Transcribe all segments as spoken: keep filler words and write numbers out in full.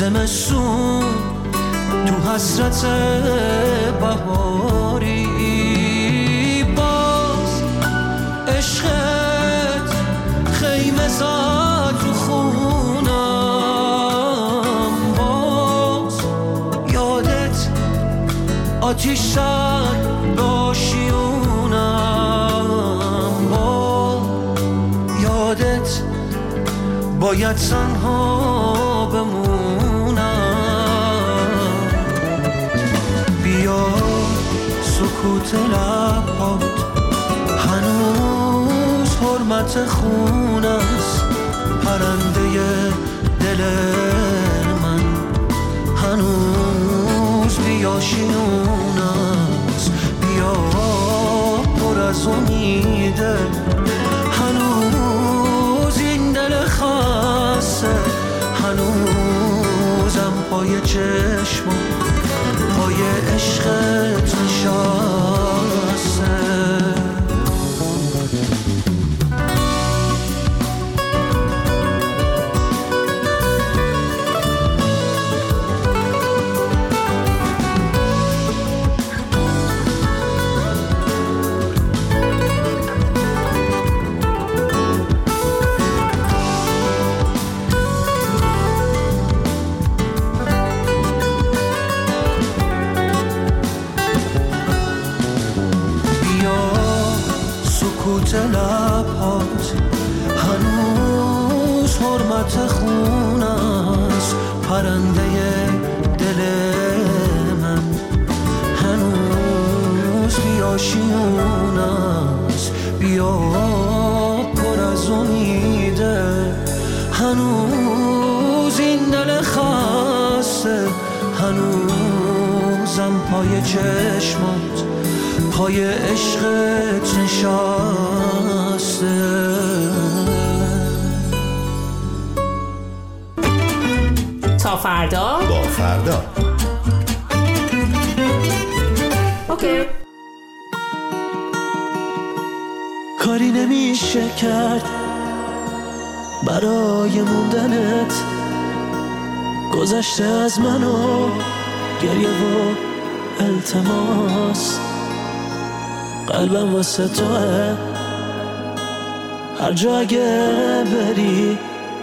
زمستون تو حسرت بهاری، باز عشقت خیمه زد رو خونم، باز یادت آتیش زد به آشیونم، با یادت باید تنها بمونم. بیا سکوت لبات هنوز حرمت خون است، پرنده دل من هنوز بیاشیون است. بیا پر از امیده هنوز این دل خسته، هنوزم پای چشمم پای عشقت نشسته. لبات هنوز حرمت خون است، پرنده دل من هنوز بیاشیون است. بیا پر از امیده هنوز این دل خسته، هنوزم پای چشمات پای عشقت نشسته. تا فردا با فردا. اوکی. کاری نمیشه کرد برای موندنت، گذشته از منو گریه و التماس، قلبم واسه توه هر جا اگه بری.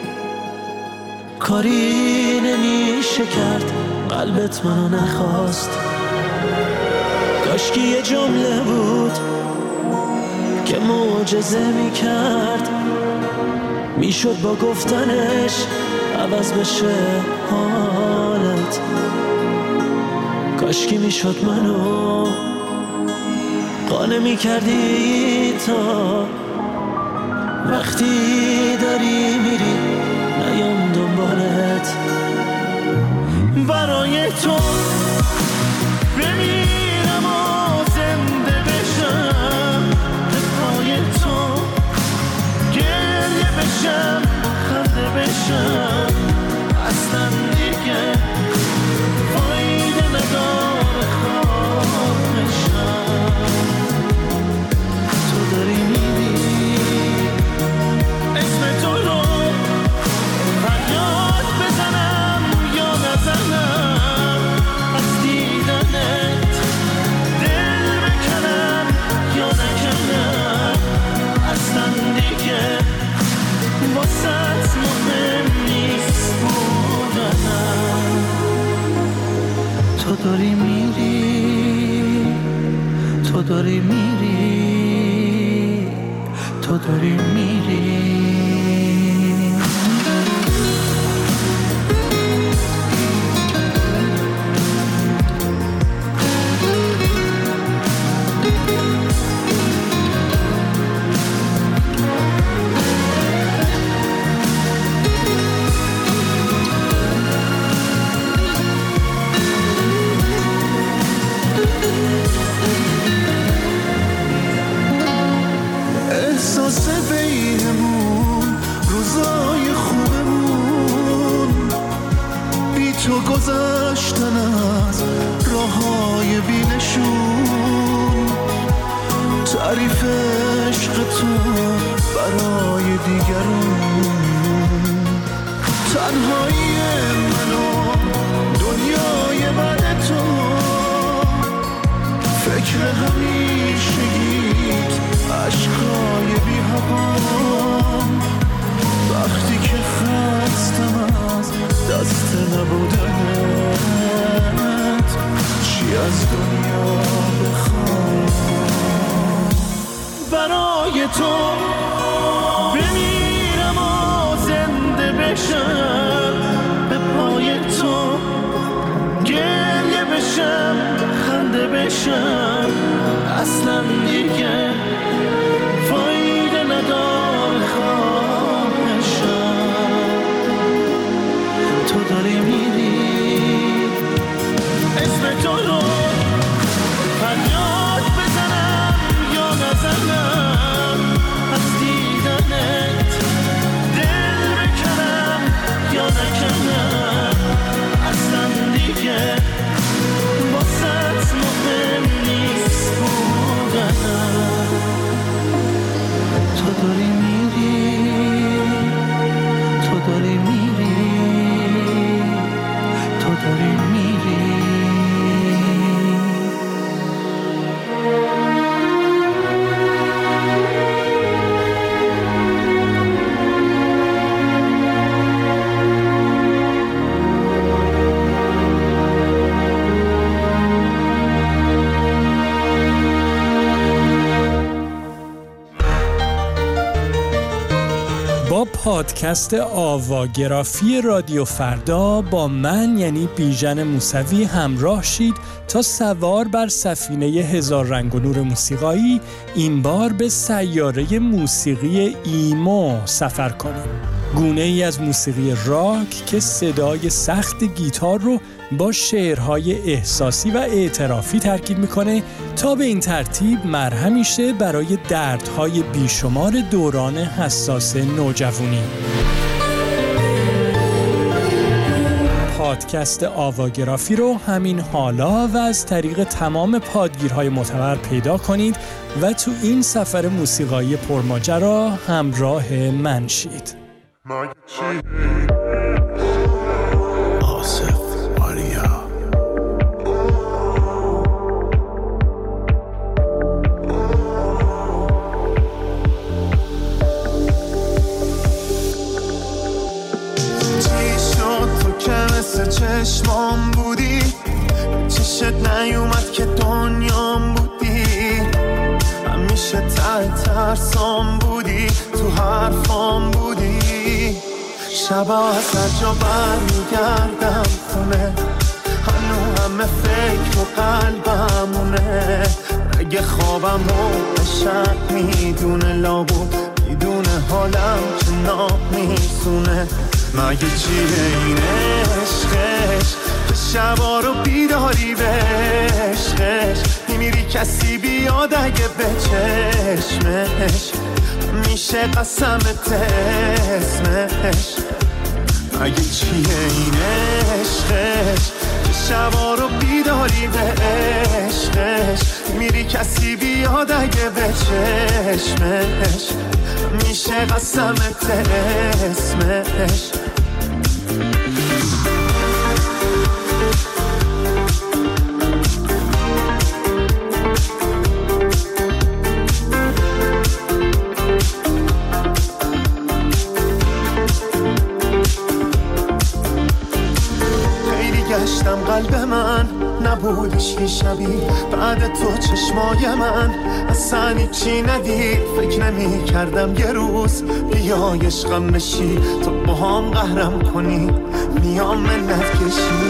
کاری نمیشه کرد قلبت منو نخواست، کاشکی یه جمله بود که معجزه میکرد، میشد با گفتنش عوض بشه حالت. کاشکی میشد منو قانع میکردی تا وقتی داری میری نیام دنبالت. برای تو بمیرم و زنده بشم، به پای تو گریه بشم خنده بشم، اصلا دیگه فایده نداره خواهشم. تو داری میری اسم تو رو فریاد بزنم یا نزنم، از دیدنت دل بکنم یا نکنم، اصلا دیگه واسط مهم نیست بودنم. تو داری میری، تو داری میری، تو داری میری. احساس بینمون از دنیا بخوام، برای تو بمیرم و زنده بشم، به پای تو گریه بشم خنده بشم، اصلا دیگه فایده نداره خواهشم. تو داری میری اسم تو رو فریاد بزنم یا نزنم، از دیدنت دل بکنم یا نکنم، اصلا دیگه واسط مهم نیست بودنم. تو داری میری تو داری میری تو داری میری. با پادکست آواگرافی رادیو فردا با من یعنی بیژن موسوی همراه شید تا سوار بر سفینه هزار رنگ و نور موسیقایی این بار به سیاره موسیقی ایمو سفر کنیم. گونه ای از موسیقی راک که صدای سخت گیتار رو با شعرهای احساسی و اعترافی ترکیب میکنه تا به این ترتیب مرهمی شه برای دردهای بیشمار دوران حساس نوجوانی. پادکست آواگرافی رو همین حالا و از طریق تمام پادگیرهای معتبر پیدا کنید و تو این سفر موسیقایی پرماجرا همراه من شید. آصف آریا چی شد تو که مثل چشمام بودی، چشت نیومد که دنیام بودی، همیشه ته ترسام بودی، تو حرفام بودی. شبا از هر جا بر میگردم خونه، هنو همه فکر و قلبمونه، اگه خوابم رو شب میدونه لابو میدونه حالم که ناب میسونه. مگه چیه این عشقش که شبا رو بیداری به عشقش میمیری کسی بیاد اگه به چشمش میشه قسمت اسمش. مگه چیه این عشقش که شبا رو بیداری به عشقش میری کسی بیاد اگه به چشمش میشه قسمت اسمش. گشتم قلب من نبودش که شبی بعد تو چشمای من اصلا چی ندید. فکر نمی کردم یه روز بیای عشقم بشی، تو با هم قهرم کنی میام منت کشی.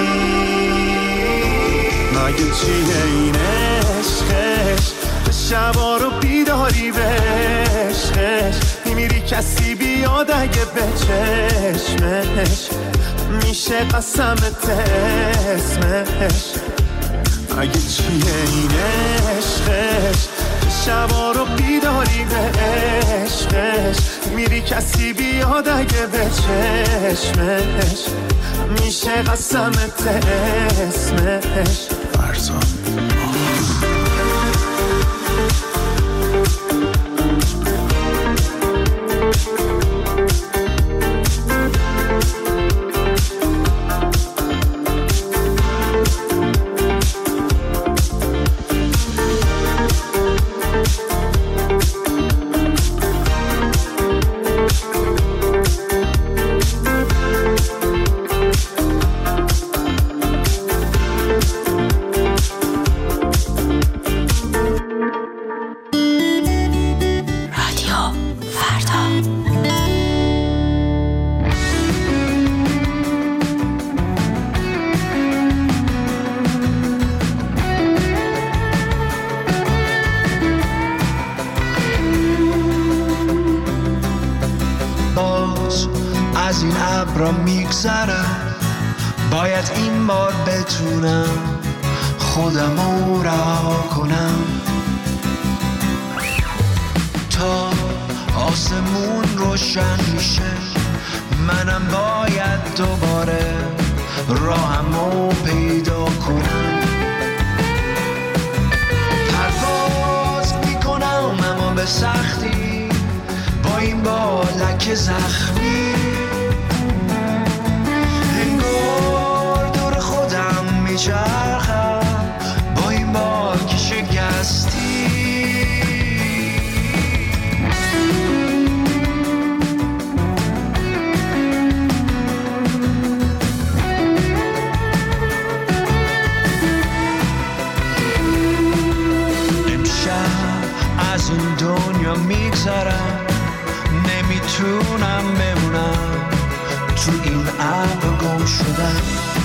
مگه چیه این عشقش به شبا رو بیداری به عشقش میمیری کسی بیاد اگه به چشمش میشه قسمت اسمش. مگه چیه این عشقش که شبا رو بیداری به عشقش میری کسی بیاد اگه به چشمش میشه قسمت اسمش. فرزان را میگذرم، باید این بار بتونم خودمو رها کنم. تا آسمون روشن میشه منم باید دوباره راهمو پیدا کنم. پرواز میکنم اما به سختی، با این بالک زخمی انگار دور خودم میچرخم، با این باک شکستی. از این دنیا میگذرم، نمیتونم بمونم تو این ابر گم شدم.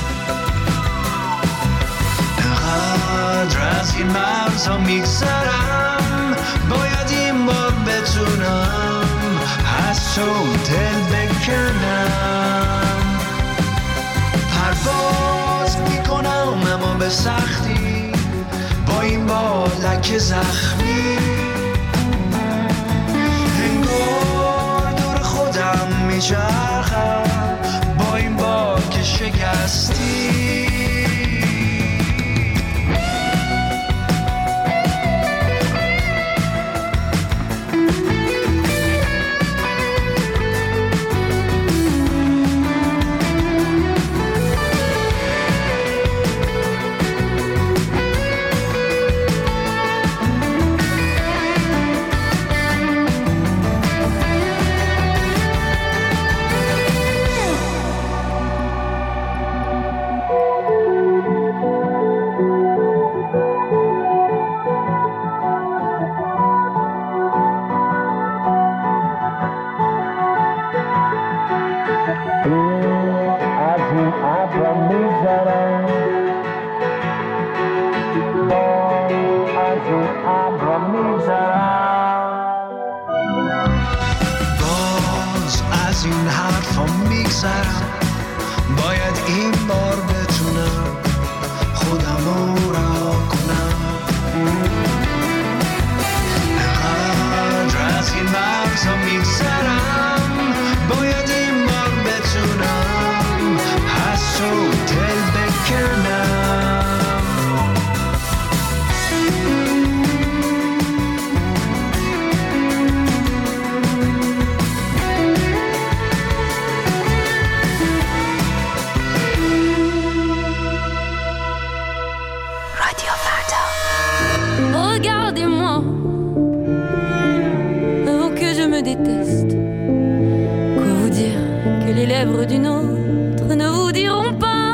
انقدر از این مرزها میگذرم، باید این بار بتونم از تو دل بکنم. پرواز میکنم اما به سختی، با این بالک زخمی انگار دور خودم میچرخم، با این باک شکستی. باید این بار بتونم خودمو رها کنم. انقدر از این مرزها میگذرم، باید این بار بتونم از تو دل بکنم. Regardez-moi, avant que je me déteste. Quoi vous dire que les lèvres d'une autre ne vous diront pas?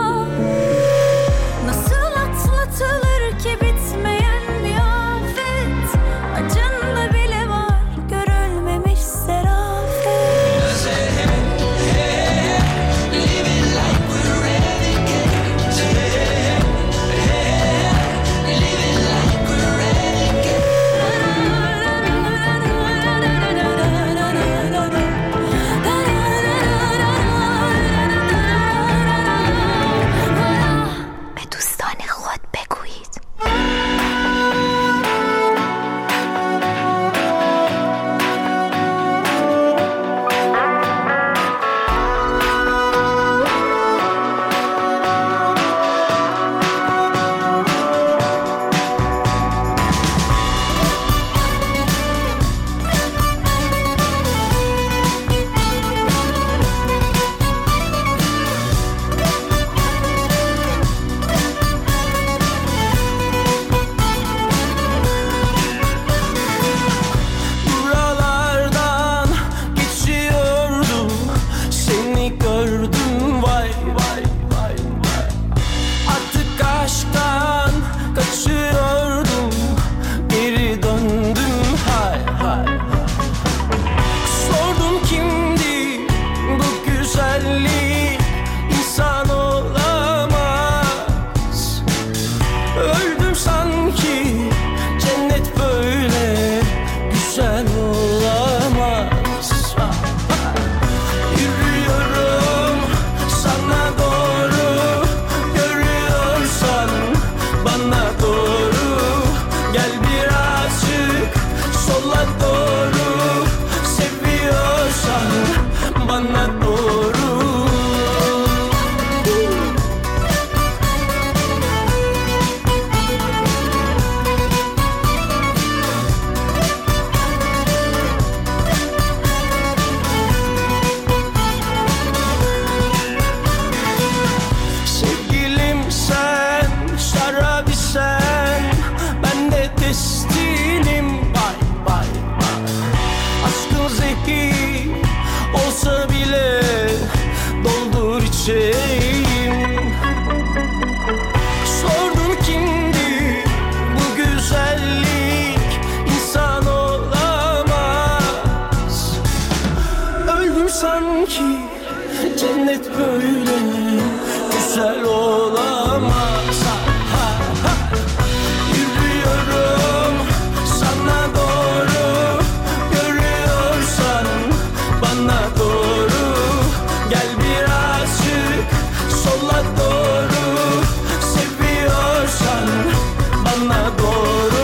Nasıl atlatılır ki bitmeyen bir afet? Acında bile var görülmemiş serafet. Living like we're renegades. Living like we're renegades. hayret böyle güzel olamaz. Ha, ha. Yürüyorum sana doğru, görüyorsan bana doğru. Gel birazcık sola doğru, seviyorsan bana doğru.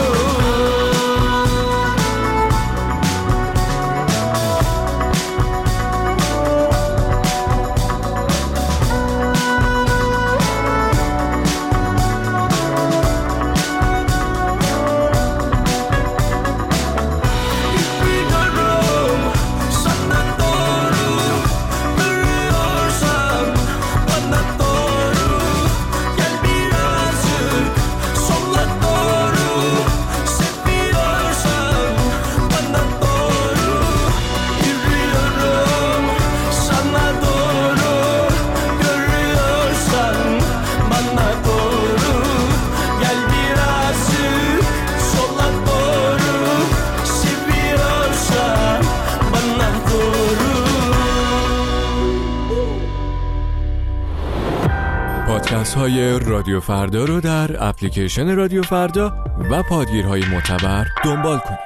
پادکست های رادیو فردا رو در اپلیکیشن رادیو فردا و پادگیرهای معتبر دنبال کنید.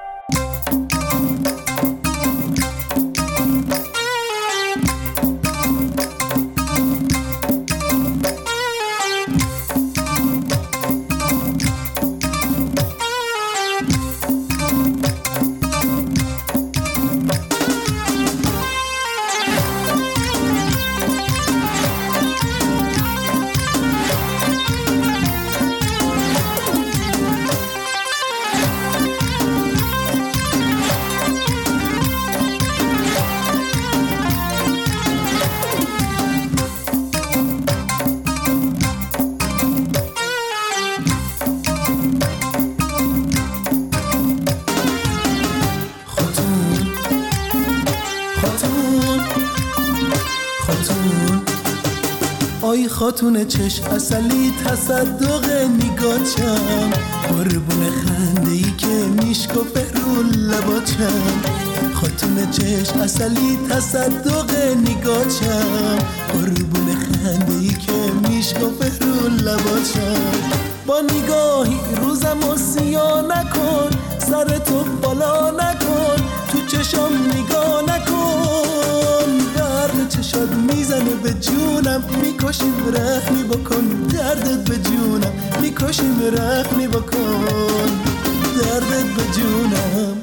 آی خاتون چش اصلی تصدق نگاچم، قربون خنده‌ای که میشکفه رو لباچم. خاتون چش اصلی تصدق نگاچم، قربون خنده‌ای که میشکفه رو لباچم. با نگاهی روزمو سیاه نکن، سر تو بالا نکن، تو چشم نگاه نکن. درد چشات میزنه به جونم، میکشیم رحمی بکن. دردت به جونم میکشیم رحمی بکن. دردت به جونم.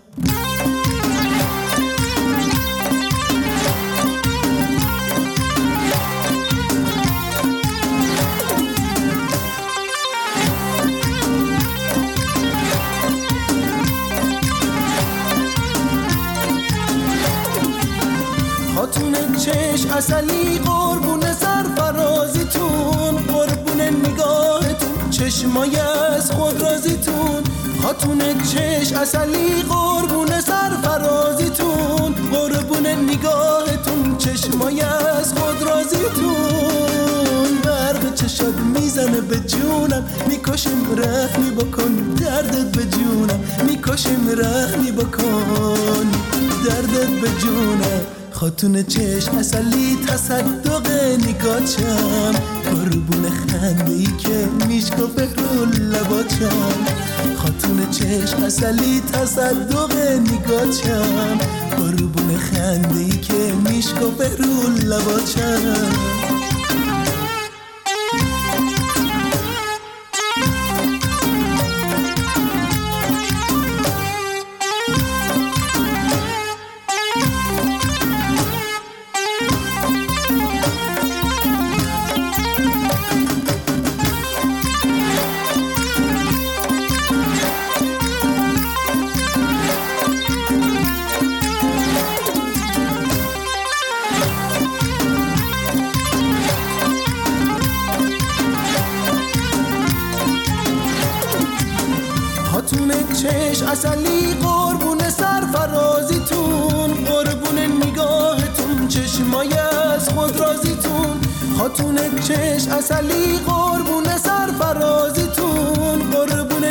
خاتون چش اصلی قربون سرفرازیتون، قربون نگاهتون چشمای از خود رازیتون. خاتون چش اصلی قربون سرفرازیتون، قربون نگاهتون چشمای از خود رازیتون. برق چشات میزنه به جونم، میکشیم رحمی بکن. دردت به جونم میکشیم رحمی بکن. دردت به جونم. خاتون چش اصلی تصدق نگاچم، قربون خنده‌ای که میشکفه رو لباچم. خاتون چش اصلی تصدق نگاچم، قربون خنده‌ای که میشکفه رو لباچم. خاتون چش اصلی قربون سرفرازیتون، قربون نگاهتون چشمای از خود رازیتون. خاتون چش اصلی قربون سرفرازیتون، قربون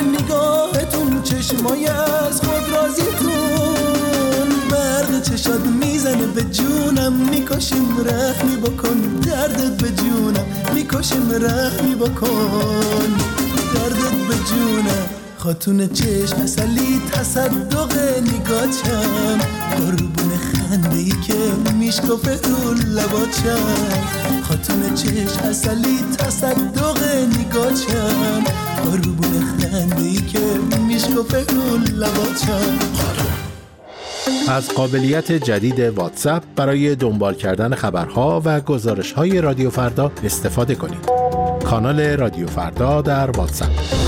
نگاهتون چشمای از خود رازیتون. برق چشات میزنه به جونم میکشیم رحمی بکن، دردت به جونم میکشیم رحمی بکن، دردت به جونم. خاتون چشم اصلی تصدق نگاچم، قربون خنده ای که میشکفه رو لباچم. خاتون چشم اصلی تصدق نگاچم، قربون خنده ای که میشکفه رو لباچم. از قابلیت جدید واتساپ برای دنبال کردن خبرها و گزارش‌های رادیو فردا استفاده کنید. کانال رادیو فردا در واتساپ.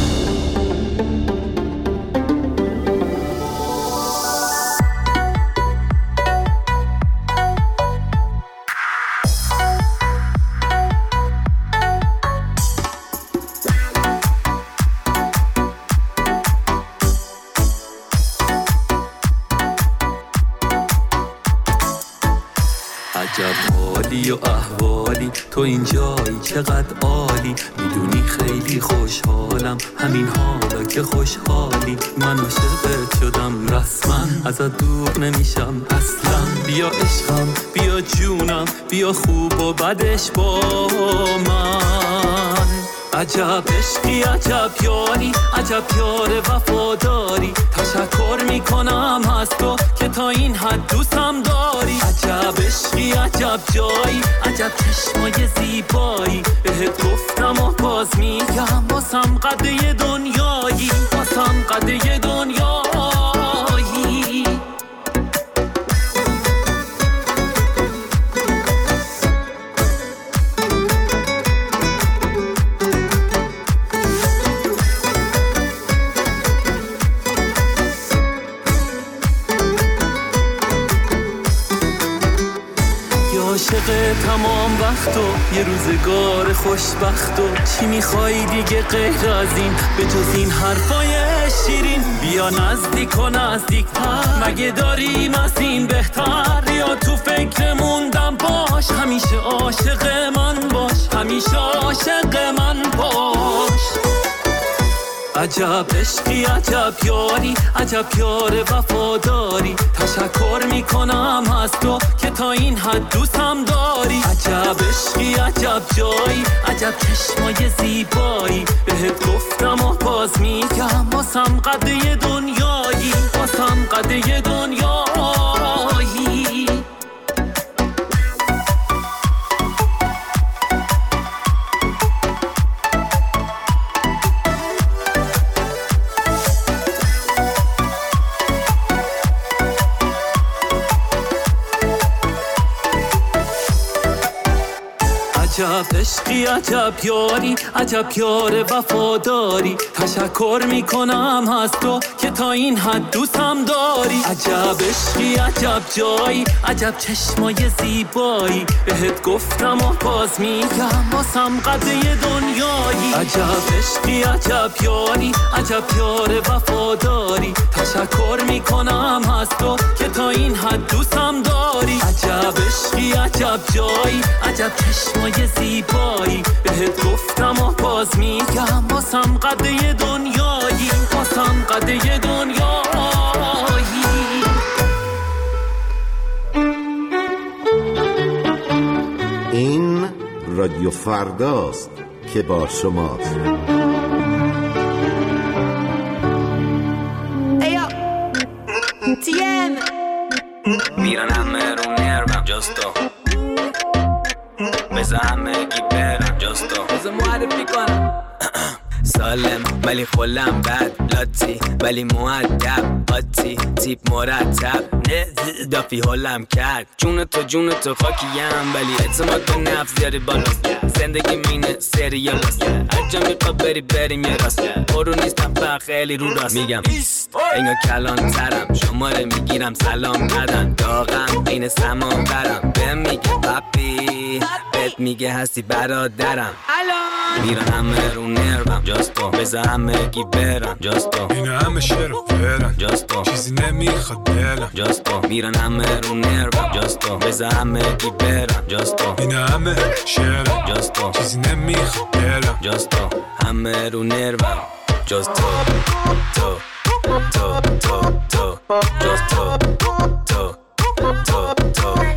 عجب حالی و احوالی تو اینجایی چقدر عالی، میدونی خیلی خوشحالم همین حالا که خوشحالی. من عاشقت شدم رسما ازت دور نمیشم اصلا. بیا عشقم بیا جونم بیا خوب و بدش با من. عجب عشقی عجب یاری عجب یار وفاداری، تشکر میکنم از تو که تا این حد دوستم داری. عجب عشقی عجب جایی عجب چشمای زیبایی، بهت گفتم و باز میگم واسم قده دنیایی، واسم قده دنیایی. عاشق تمام وقت و یه روزگار خوشبخت و چی میخوای دیگه غیر از این به جز این حرفای شیرین؟ بیا نزدیک و نزدیکتر، مگه داریم از این بهتر؟ یا تو فکر موندم باش، همیشه عاشق من باش، همیشه عاشق من باش. عجب عشقی عجب یاری عجب یار وفاداری، تشکر میکنم از تو که تا این حد دوستم داری. عجب عشقی عجب جایی عجب چشمای زیبایی، بهت گفتم و باز میگم واسم قده دنیایی، واسم قده دنیایی. عجب عشقی عجب یاری عجب یار وفاداری، تشکر میکنم از تو که تا این حد دوستم داری. عجب عشقی عجب جایی عجب چشمای زیبایی، بهت گفتم و باز میگم واسم قده دنیایی. عجب عشقی عجب یاری عجب یار وفاداری، تشکر میکنم از تو که تا این حد دوستم داری. عجب عشقی عجب جایی عجب چشمای زیبایی، بهت گفتم و باز میگم واسم قده دنیایی، واسم قده دنیایی. این رادیو فرداست که با شماست. ایو تیم میرن همه رو نرمم جستو، بزا همه گی برم جستو، بزا معرفی کنم. سالم ولی خلم بد لاتی ولی مؤدب قاطی تیپ مرتب نه دافی حالم کرد. جون تو جون تو خاکیم ولی اعتماد به نفس زیادی بالاست. زندگی مینه سریال است، هر جا میخواد بری بریم یه راست. برو نیستم فقط خیلی رو راست میگم اینا کلان ترم، شماره میگیرم سلام ندن داغم این سمان برم. بهم میگه پاپی بهت میگه هستی برادرم. میرن همه رو نرمم جاستو، بزا همه گی برم جاستو، اینا همه شعر و فرم جاستو، چیزی نمیخواد دلم جاستو. میرن همه رو نرمم جاستو، بزا همه گی برم جاستو، اینا همه شعر جاستو، چیزی نمیخواد دلم جاستو. همه رو نرمم جاستو تو تو تو تو جاستو تو تو تو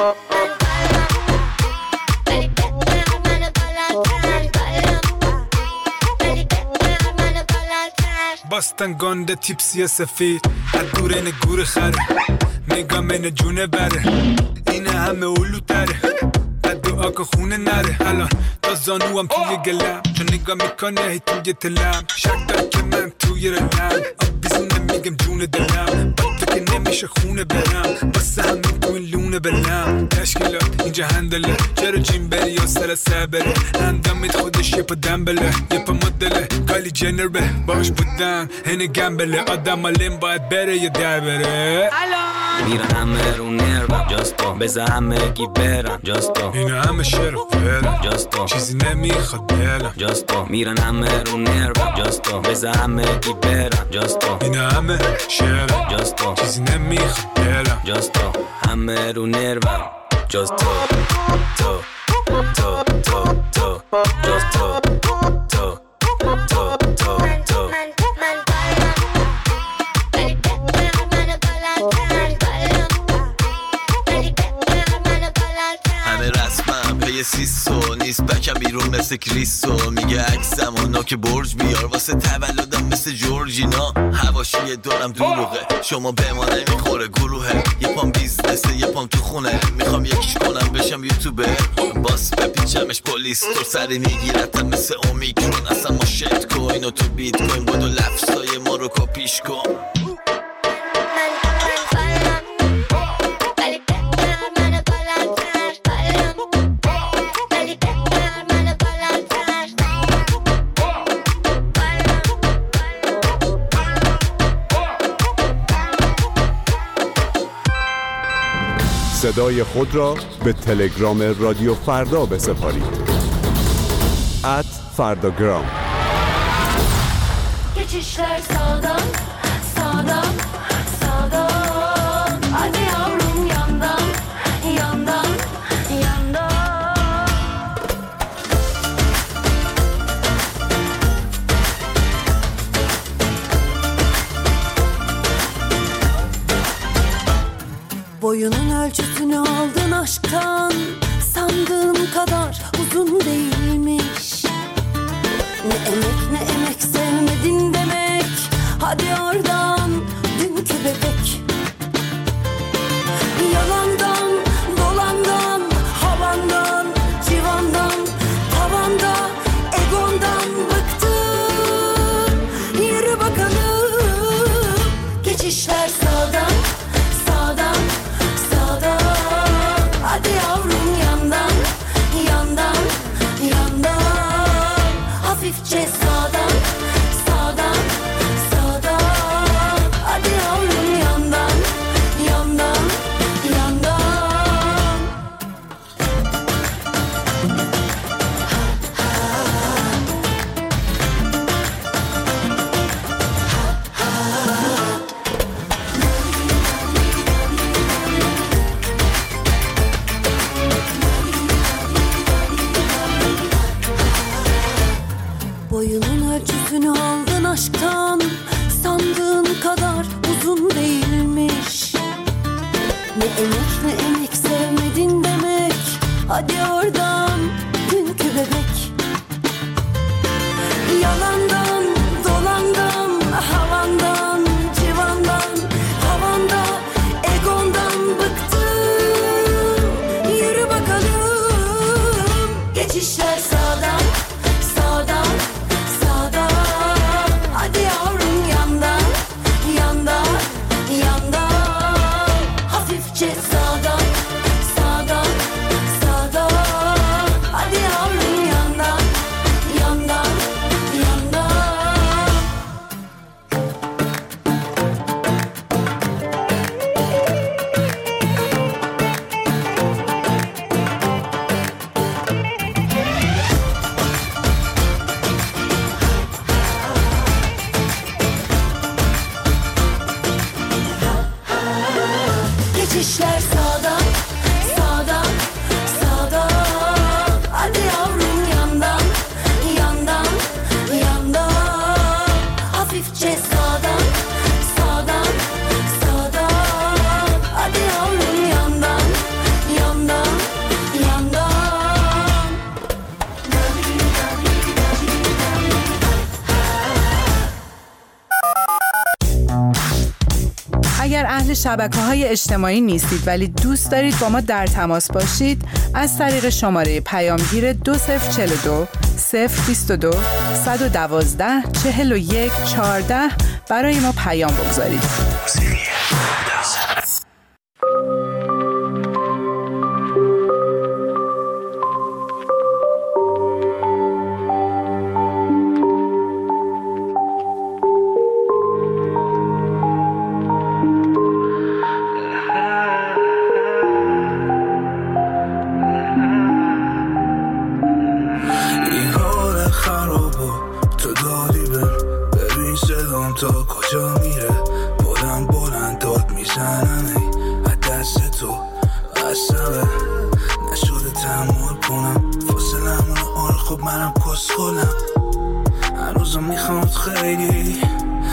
باستن گنده تیپسی سفید از دور این گور خره نگاه من جونه بره اینه همه اولو تره از دعا که خونه نره الان تا زانو هم توی گلم چون نگاه میکنه هی توی تلم شک دار که من توی رلم بیزونه میگم جونه دلم با تو که نمیشه خونه برم واسه همین تو این لونه بلم تشکیلات اینجا هندله چرا جیم بری یا سر سبره اندامت خودش یه پا دنبله یه پا مدله کالی جنر به باش بودن هنه گمبله آدم آلیم باید بره یا در بره میرن همه رو نرم جاستو بزا همه گی برن جاستو اینه همه شعر و فرن جاستو چیزی نمیخواد دلم جاستو میرن همه رو نرم جاستو بزا همه گی برن جاستو اینه همه شعر جاستو چیزی نمیخواد دلم جاستو همه رو نرم جاستو تو تو تو تو جاستو تو تو تو تو پی سیسو نیست بکم بیرون مثل کریسو میگه عکسم و نوک برج بیار واسه تولدم مثل جورجینا حواشی دارم دروغه شما به ما نمیخوره گروهه یه پام بیزنسه یه پام تو خونه میخوام یکیش کنم بشم یوتیوبر باس بپیچمش پلیس تو سری میگیرتم مثل اومیکرون اصلا ما شت کوین و تو بیت کوین بودو لفظای ما رو کپیش کن صدای خود را به تلگرام رادیو فردا بسپارید. ات فرداگرام. Geçişler sağdan, sağdan, sağdan. Hadi yavrum yandan, yandan, yandan. Boyunun ölçüsünü aldın aşktan, sandığım kadar uzun değilmiş. Ne emek ne emek sevmedin demek, hadi oradan dünkü bebek. Yalandan, dolandan, havandan, civandan, tavanda, egondan bıktım. Yürü bakalım, geçişler sağdan, sağdan, sağdan. Hadi yavrum yandan, yandan, yandan. Hafifçe sağdan, sağdan, sağdan. Hadi yavrum yandan, yandan, yandan. Boyunun ölçüsünü aldın aşktan, sandığın kadar uzun değilmiş. Ne emek ne emek sevmedin demek, hadi oradan dünkü bebek. Yalandan, dolandan, havandan, civandan, tavanda, egondan bıktım. Yürü bakalım, geçişler sağdan, sağdan, sağdan. Hadi yavrum yandan, yandan, yandan. Hafifçe sağdan, sağdan, sağdan. اهل شبکه‌های اجتماعی نیستید ولی دوست دارید با ما در تماس باشید، از طریق شماره پیامگیر دو صفر چهل و دو صفر بیست و دو صد و دوازده چهل و یک چهارده برای ما پیام بگذارید. تا کجا میره بلند بلند داد میزنم ای از دست تو عصبه نشده تحمل کنم فاصلمون آره خب منم کسخولم هنوزم میخوام خیلی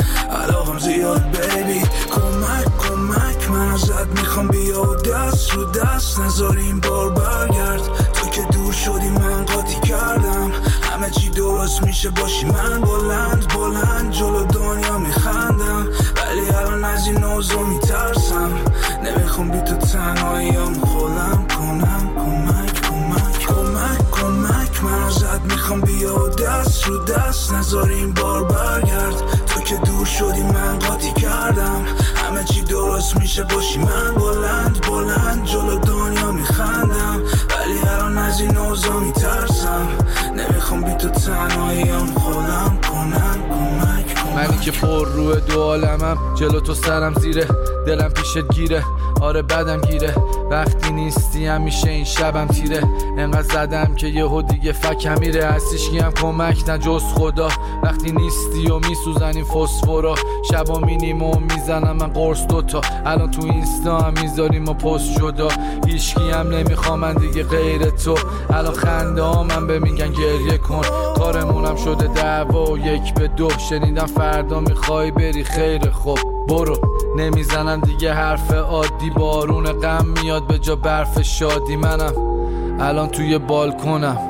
علاقم زیاد بیبی کمک کمک من ازت میخوام بیا و دست رو دست نذاری این بار برگرد تو که دور شدی من قاطی کردم همه چی درست میشه باشی من بلند بلند جلو دنیا میخندم ولی الان از این اوضاع میترسم نمیخوام بی تو تنهاییم خودم کنم کمک کمک کمک کمک من ازت میخوام بیا و دست رو دست نذاری این بار برگرد تو که دور شدی من قاطی کردم همه چی درست میشه باشی من بلند بلند جلو دنیا میخندم ولی الان از این اوضاع میترسم نمیخوام بی تو تنهاییم خودم کنم کمک کمک منی که پر روی دو عالمم جلو تو سرم زیره دلم پیشت گیره آره بدم گیره وقتی نیستی همیشه این شبم تیره انقدر زدم که یهو دیگه فکم میره هستیش گیم کمک نه جز خدا وقتی نیستی و میسوزن این فسفورا شبا مینیم و میزنم من قرص دوتا الان تو اینستا هم میذاریم و پست جدا هیچکی هم نمیخوام من دیگه غیر تو الان خنده ها من به میگن گریه کن کارمونم شده دعوا و یک به دو شنیدم فردا میخوای بری خیر خوب برو نمیزنم دیگه حرف عادی بارون غم میاد به جا برف شادی منم الان توی بالکنم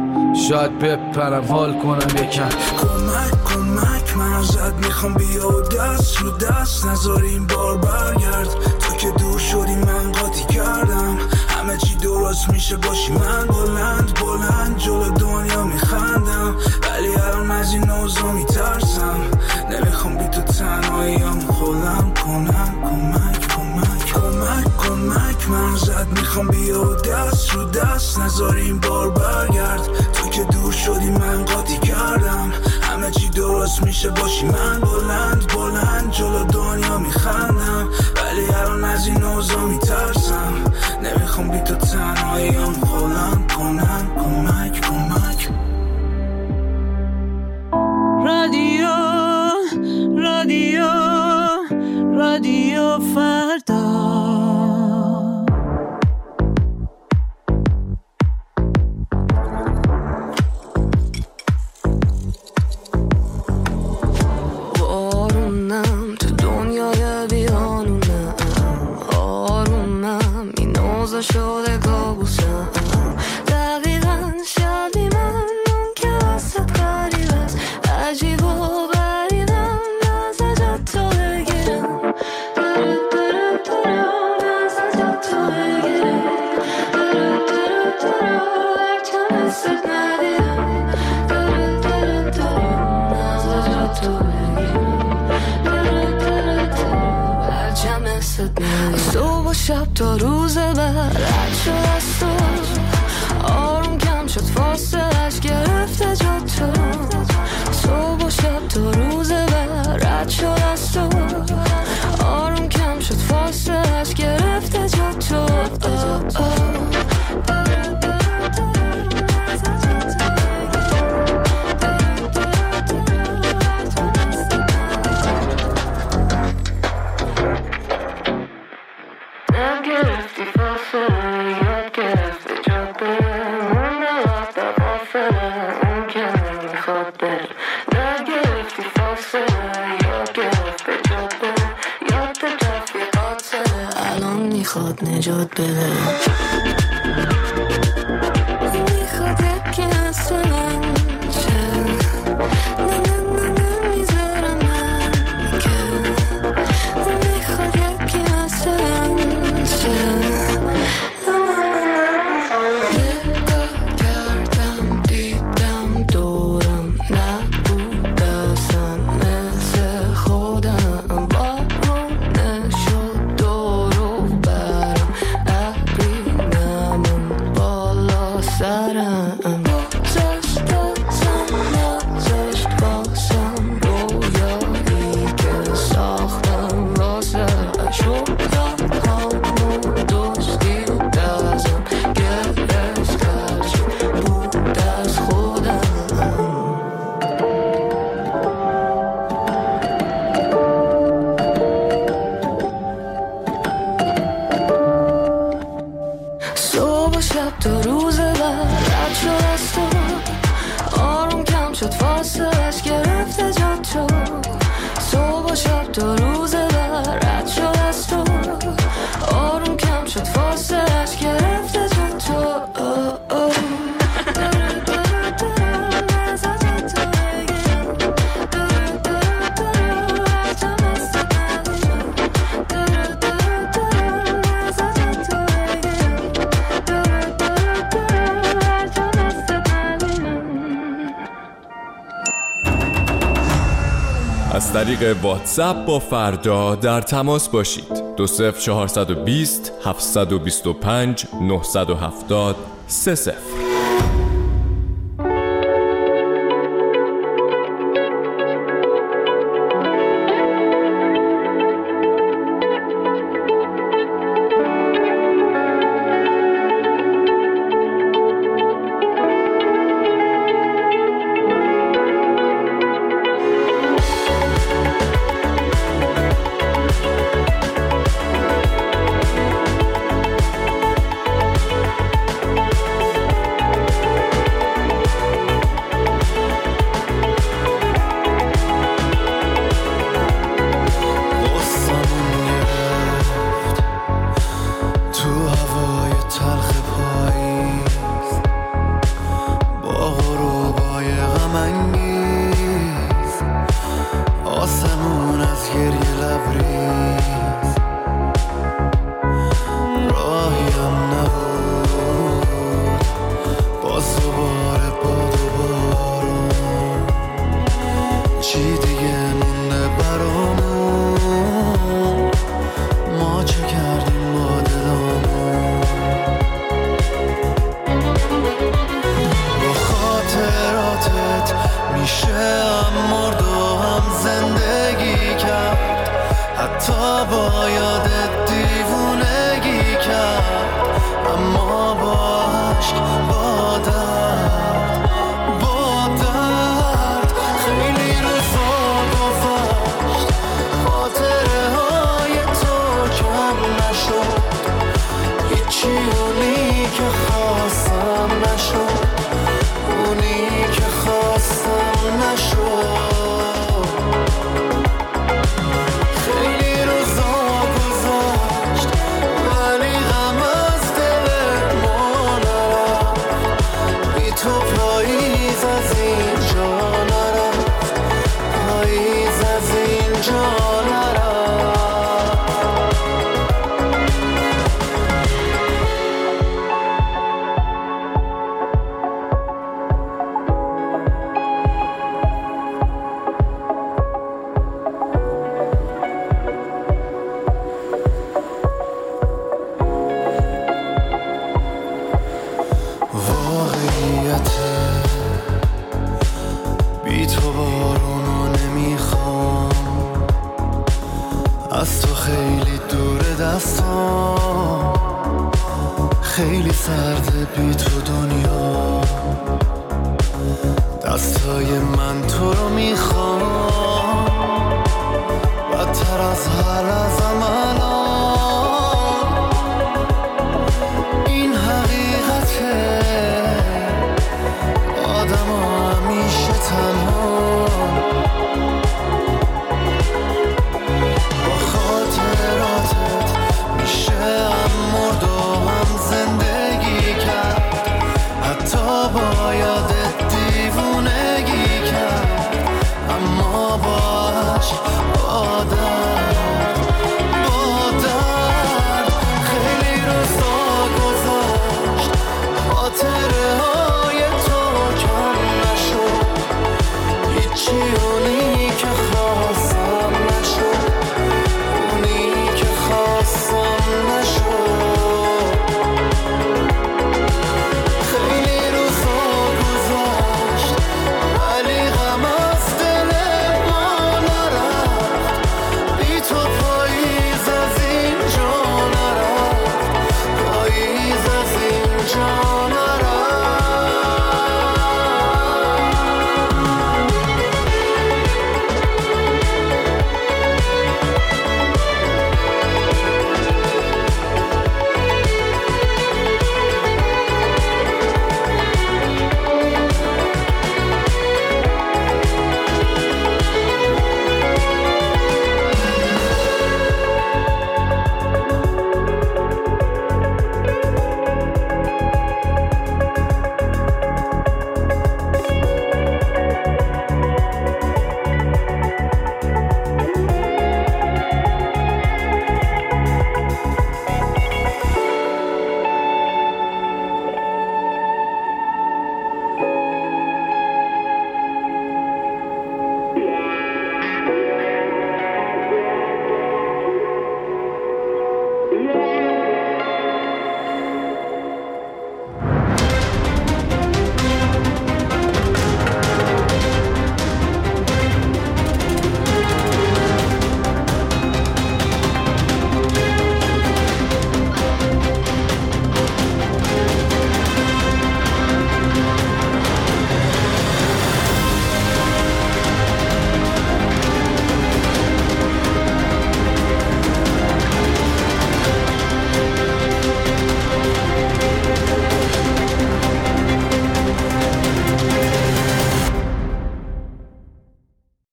شاید بپرم حال کنم یکم کمک کمک من ازت میخوام بیا و دست رو دست نذاری این بار برگرد تو که دور شدی من قاطی کردم همه چی درست میشه باشی من بلند بلند جلو دنیا میخندم ولی الان از این اوضاع میترسم نمیخوام بی تو تنهاییم خودم کنم کمک کمک کمک کمک من ازت میخوام بیا و دست رو دست نذاری این بار برگرد تو که دور شدی من قاطی کردم همه چی درست میشه باشی من بلند بلند جلو دنیا میخندم ولی الان از این اوضاع میترسم نمیخوام بی تو تنهاییم خودم کنم کمک کمک رادیو رادیو رادیو فردا شده کابوسم دقیقا شبی من اون که واسه قریب است عجیب و بریدم نازه جا تو بگیرم داره داره داره نازه جا تو بگیرم داره داره داره هرچه مثل ندیدم داره داره داره نازه جا تو بگیرم داره داره داره هرچه مثل ندیدم صبح و شب تا روز بعد رد شد از تو آروم کم شد فاصلش گرفته جا تو صبح و شب تا روز بعد رد شد از تو آروم کم شد فاصلش گرفته جا تو میخواد نجات بده میخواد یکی مثل من شه نه نه نه نه میذارم من که میخواد یکی از طریق واتساپ با فردا در تماس باشید. دو صفر چهارصد و بیست هفتصد و بیست و پنج نهصد و هفتاد سه صفر. خیلی سرده بی تو دنیا، دستای من تو رو میخوام بدتر از هر لحظه‌م الان. این حقیقته، آدم ها همیشه تنها با خاطراتت میشه هم مرد و هم زندگی کرد، حتی با یادت دیوونگی کرد، اما باش آدم